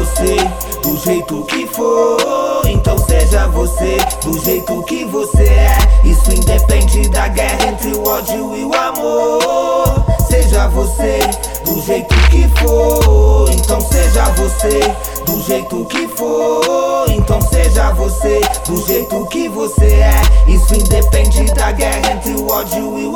você, do jeito que for. Então seja você, do jeito que você é. Isso independe da guerra entre o ódio e o amor. Seja você, do jeito que for. Então seja você, do jeito que for. Então seja você, do jeito que você é. Isso independe da guerra entre o ódio e o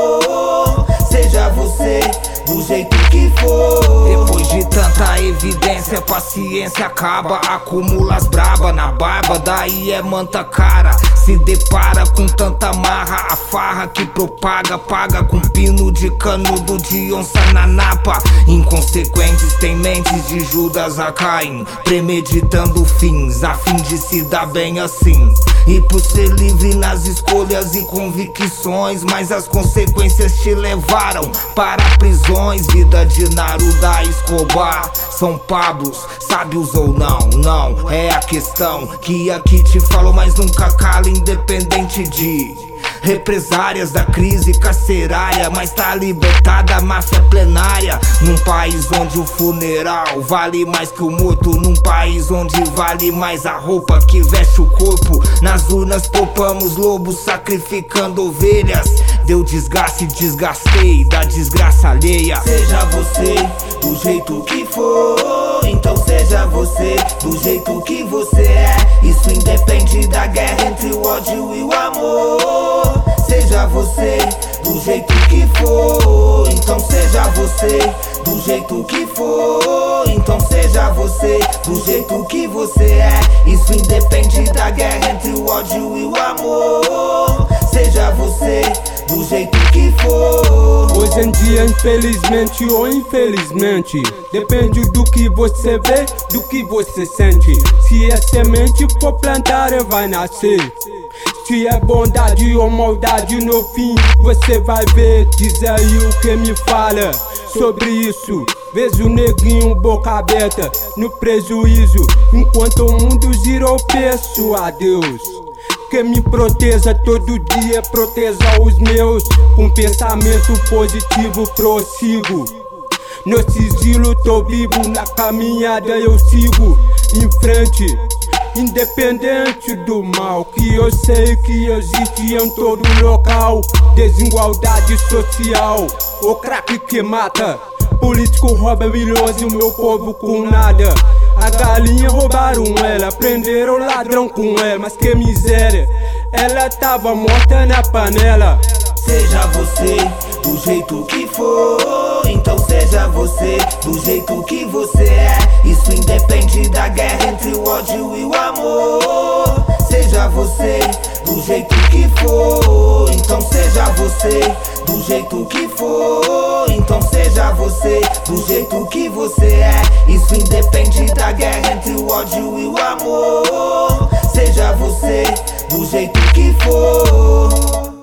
amor. Seja você, do jeito que for. Depois de tanta evidência, paciência acaba. Acumula as braba na barba, daí é manta cara. Se depara com tanta marra, a farra que propaga, paga com pino de canudo de onça na napa. Inconsequentes têm mentes de Judas a Caim, premeditando fins, a fim de se dar bem assim. E por ser livre nas escolhas e convicções, mas as consequências te levaram para prisões. Vida de Naruda Escobar, São Pablos, sábios ou não, não é a questão. Que aqui te falo, mas nunca cala, independente de represárias da crise carcerária. Mas tá libertada a máfia plenária. Num país onde o funeral vale mais que o morto. Num país onde vale mais a roupa que veste o corpo. Nas urnas poupamos lobos, sacrificando ovelhas. Deu desgaste e desgastei da desgraça alheia. Seja você, do jeito que for. Então seja você, do jeito que você é. Isso independe da guerra entre o ódio e o amor. Seja você, do jeito que for. Então seja você, do jeito que for. Então seja você, do jeito que você é. Isso independe da guerra entre o ódio e o amor. Seja você, do jeito que for. Hoje em dia, infelizmente ou infelizmente, depende do que você vê, do que você sente. Se é semente for plantada, vai nascer. Se é bondade ou maldade, no fim você vai ver. Diz aí o que me fala sobre isso. Vejo o neguinho boca aberta no prejuízo, enquanto o mundo gira, eu peço a Deus que me proteja todo dia, proteja os meus. Com pensamento positivo prossigo. No sigilo tô vivo, na caminhada eu sigo em frente, independente do mal que eu sei que existe em todo local. Desigualdade social, o crack que mata. Político rouba milhões e o meu povo com nada. A galinha roubaram ela, prenderam o ladrão com ela. Mas que miséria, ela tava morta na panela. Seja você, do jeito que for. Então seja você, do jeito que você é. Isso independe da guerra entre o ódio e o amor. Seja você, do jeito que for. Então seja você, do jeito que for. Então seja você, do jeito que você é. Isso independe da guerra entre o ódio e o amor. Seja você, do jeito que for.